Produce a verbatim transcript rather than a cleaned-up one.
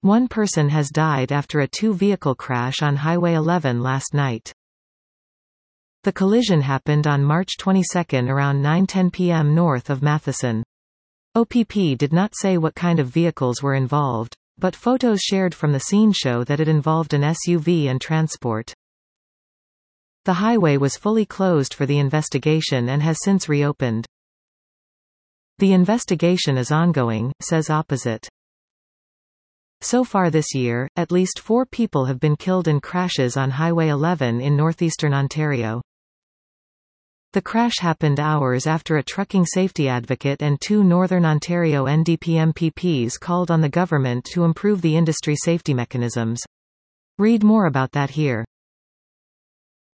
One person has died after a two-vehicle crash on Highway eleven last night. The collision happened on March twenty-second around nine ten p m north of Matheson. O P P did not say what kind of vehicles were involved, but photos shared from the scene show that it involved an S U V and transport. The highway was fully closed for the investigation and has since reopened. The investigation is ongoing, says Opposite. So far this year, at least four people have been killed in crashes on Highway eleven in northeastern Ontario. The crash happened hours after a trucking safety advocate and two Northern Ontario N D P M P Ps called on the government to improve the industry safety mechanisms. Read more about that here.